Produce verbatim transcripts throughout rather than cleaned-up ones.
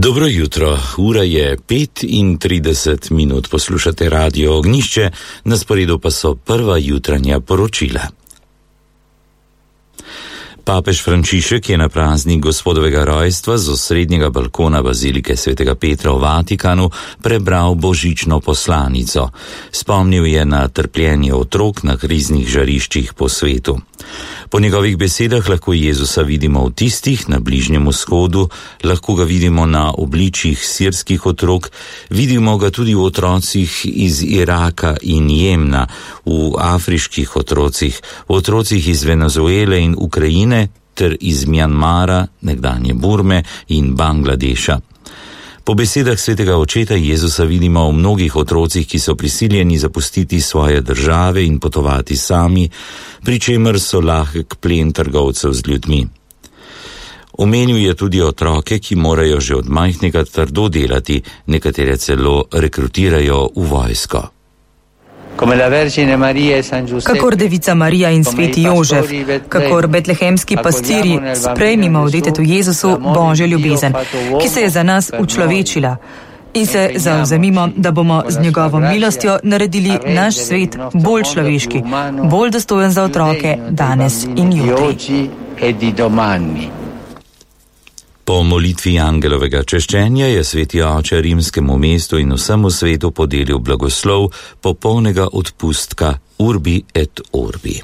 Dobro jutro, ura je petintrideset minut, poslušate Radio Ognjišče, na sporedu pa so prva jutranja poročila. Papež Frančišek je na praznik Gospodovega rojstva z osrednjega balkona bazilike svetega Petra v Vatikanu prebral božično poslanico. Spomnil je na trpljenje otrok na kriznih žariščih po svetu. Po njegovih besedah lahko Jezusa vidimo v tistih na Bližnjem vzhodu, lahko ga vidimo na obličjih sirskih otrok, vidimo ga tudi v otrocih iz Iraka in Jemna, v afriških otrocih, v otrocih iz Venezuele in Ukrajine ter iz Mjanmara, nekdanje Burme in Bangladeša. Po besedah svetega očeta Jezusa vidimo v mnogih otrocih, ki so prisiljeni zapustiti svoje države in potovati sami, pri čemer so lahek plen trgovcev z ljudmi. Omenil je tudi otroke, ki morajo že od majhnega trdo delati, nekatere celo rekrutirajo v vojsko. Kakor Devica Marija in sveti Jožef, kakor betlehemski pastirji, sprejmimo v detetu Jezusu Božjo ljubezen, ki se je za nas učlovečila, in se zavzemimo, da bomo z njegovo milostjo naredili naš svet bolj človeški, bolj dostojen za otroke danes in jutri. Po molitvi angelovega češčenja je sveti oče rimskemu mestu in vsemu svetu podelil blagoslov popolnega odpustka Urbi et Orbi.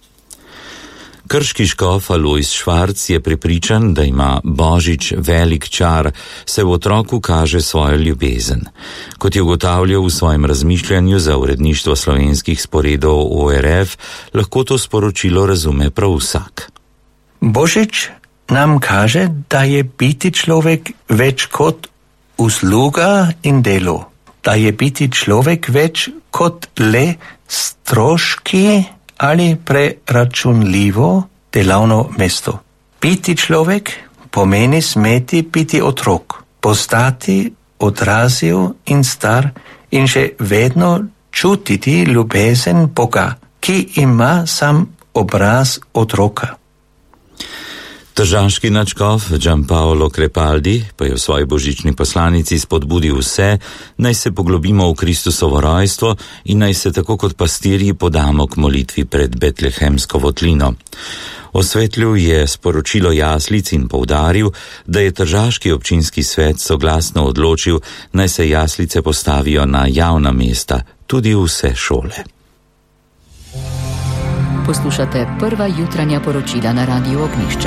Krški škof Alojz Švarc je prepričan, da ima Božič velik čar, se v otroku kaže svojo ljubezen. Kot je ugotavljal v svojem razmišljanju za uredništvo slovenskih sporedov O R F, lahko to sporočilo razume prav vsak. Božič nam kaže, da je biti človek več kot usluga in delo, da je biti človek več kot le stroški ali preračunljivo delovno mesto. Biti človek pomeni smeti biti otrok, postati odrasel in star in še vedno čutiti ljubezen Boga, ki ima sam obraz otroka. Tržaški nadškof Gianpaolo Crepaldi pa je v svoji božični poslanici spodbudil vse, naj se poglobimo v Kristusovo rojstvo in naj se tako kot pastirji podamo k molitvi pred betlehemsko votlino. Osvetljil je sporočilo jaslic in poudaril, da je tržaški občinski svet soglasno odločil, naj se jaslice postavijo na javna mesta, tudi vse šole. Poslušate prva jutranja poročila na Radiu Ognjišče.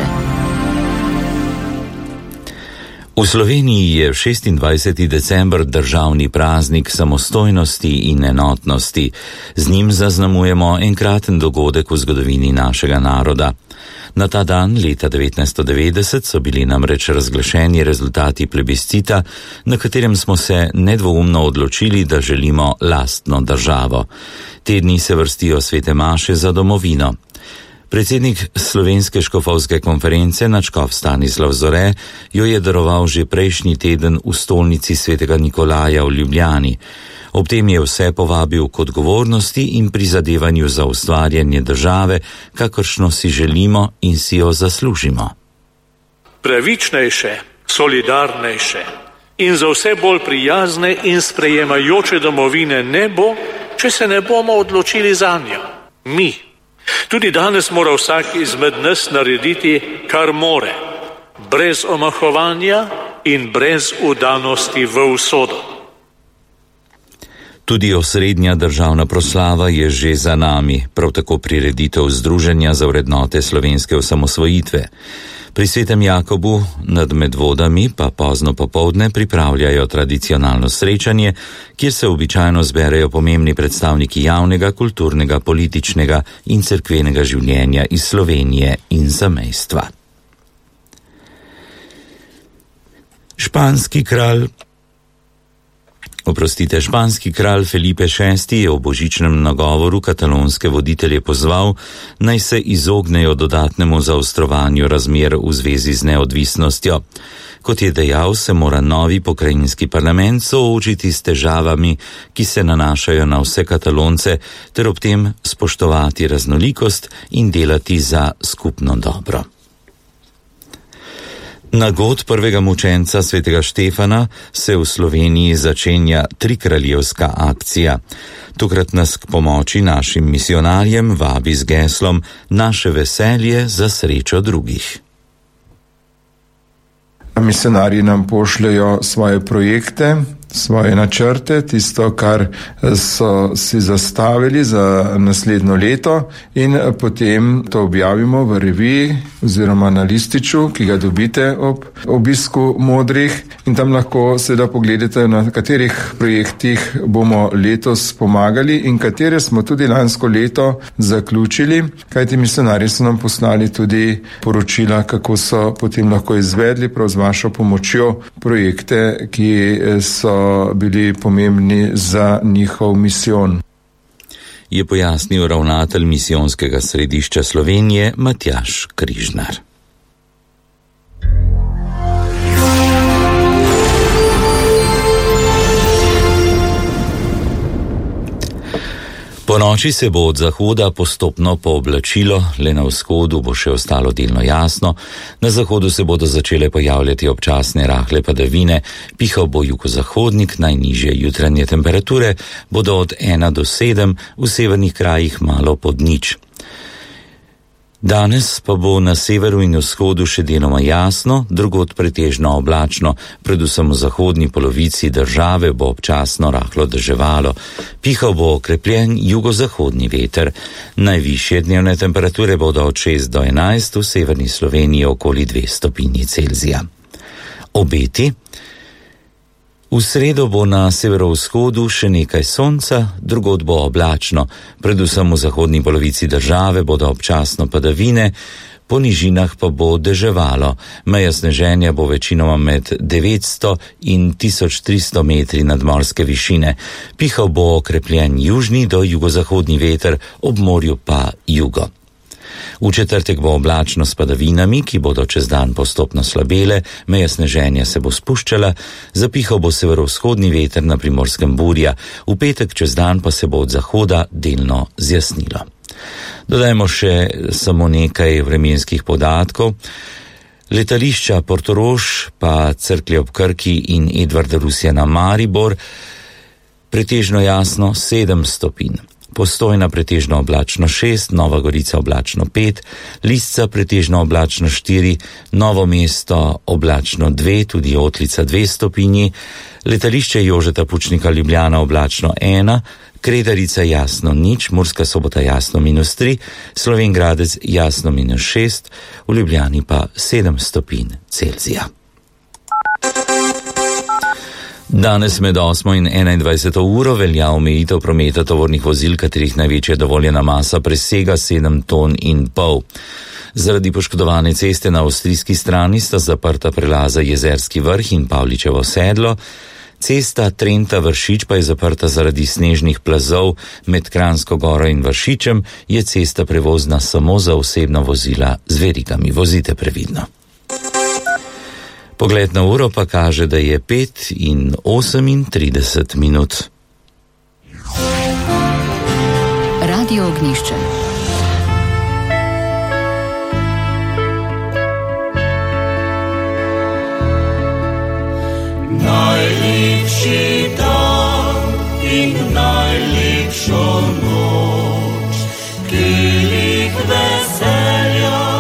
V Sloveniji je šestindvajseti december državni praznik samostojnosti in enotnosti. Z njim zaznamujemo enkraten dogodek v zgodovini našega naroda. Na ta dan leta devetnajststo devetdeset so bili namreč razglašeni rezultati plebiscita, na katerem smo se nedvoumno odločili, da želimo lastno državo. Te dni se vrstijo svete maše za domovino. Predsednik Slovenske škofovske konference, nadškof Stanislav Zore, jo je daroval že prejšnji teden v stolnici svetega Nikolaja v Ljubljani. Ob tem je vse povabil k odgovornosti in prizadevanju za ustvarjanje države, kakršno si želimo in si jo zaslužimo. Pravičnejše, solidarnejše in za vse bolj prijazne in sprejemajoče domovine ne bo, če se ne bomo odločili zanjo. Mi. Tudi danes mora vsak izmed nas narediti, kar more, brez omahovanja in brez vdanosti v usodo. Tudi osrednja državna proslava je že za nami, prav tako prireditev Združenja za vrednote slovenske osamosvojitve. Pri svetem Jakobu nad Medvodami pa pozno popoldne pripravljajo tradicionalno srečanje, kjer se običajno zberejo pomembni predstavniki javnega, kulturnega, političnega in cerkvenega življenja iz Slovenije in zamejstva. Španski kralj Oprostite, španski kralj Felipe šesti je v božičnem nagovoru katalonske voditelje pozval, naj se izognejo dodatnemu zaostrovanju razmer v zvezi z neodvisnostjo. Kot je dejal, se mora novi pokrajinski parlament soočiti s težavami, ki se nanašajo na vse Katalonce, ter ob tem spoštovati raznolikost in delati za skupno dobro. Na god prvega mučenca svetega Štefana se v Sloveniji začenja trikraljevska akcija. Tokrat nas k pomoči našim misionarjem vabi z geslom Naše veselje za srečo drugih. Misionarji nam pošljajo svoje projekte, svoje načrte, tisto, kar so si zastavili za naslednjo leto, in potem to objavimo v reviji oziroma na lističu, ki ga dobite ob obisku Modrih, in tam lahko seveda pogledate, na katerih projektih bomo letos pomagali in katere smo tudi lansko leto zaključili, kajti misionarji so nam poslali tudi poročila, kako so potem lahko izvedli prav z vašo pomočjo projekte, ki so bili pomembni za njihov misijon. Je pojasnil ravnatelj misijonskega središča Slovenije Matjaž Križnar. Po noči se bo od zahoda postopno pooblačilo, le na vzhodu bo še ostalo delno jasno, na zahodu se bodo začele pojavljati občasne rahle padavine, pihal bo jugozahodnik, najnižje jutranje temperature bodo od ena do sedem, v severnih krajih malo pod nič. Danes pa bo na severu in vzhodu še deloma jasno, drugod pretežno oblačno, predvsem v zahodni polovici države bo občasno rahlo deževalo. Pihal bo okrepljen jugozahodni veter. Najvišje dnevne temperature bodo od šest do enajst, v severni Sloveniji okoli dve stopinji Celzija. Obeti. V sredo bo na severovzhodu še nekaj sonca, drugod bo oblačno, predvsem v zahodni polovici države bodo občasno padavine, po nižinah pa bo deževalo. Meja sneženja bo večinoma med devetsto in tisoč tristo metri nadmorske višine. Pihal bo okrepljen južni do jugozahodni veter, ob morju pa jugo. V četrtek bo oblačno s padavinami, ki bodo čez dan postopno slabele, meja sneženja se bo spuščala, zapihal bo severovzhodni veter, na Primorskem burja, v petek čez dan pa se bo od zahoda delno zjasnilo. Dodajmo še samo nekaj vremenskih podatkov. Letališča Portorož, pa Cerklje ob Krki in Edvarda Rusjana Maribor, pretežno jasno sedem stopinj. Postojna pretežno oblačno šest, Nova Gorica oblačno pet, Lisca pretežno oblačno štiri, Novo mesto oblačno dve, tudi Otlica dve stopinji, letališče Jožeta Pučnika Ljubljana oblačno ena, Kredarica jasno nič, Murska Sobota jasno minus tri, Slovenj Gradec jasno minus šest, v Ljubljani pa sedem stopinj Celzija. Danes med osmo in enaindvajseto uro velja omejitev prometa tovornih vozil, katerih največja dovoljena masa presega sedem ton in pol. Zaradi poškodovane ceste na avstrijski strani sta zaprta prelaza Jezerski vrh in Pavličevo sedlo, cesta Trenta-Vršič pa je zaprta zaradi snežnih plazov, med Kranjsko goro in Vršičem je cesta prevozna samo za osebna vozila z verigami. Vozite previdno. Pogled na uro pa kaže, da je pet in osemintrideset minut. Radio Ognjišče.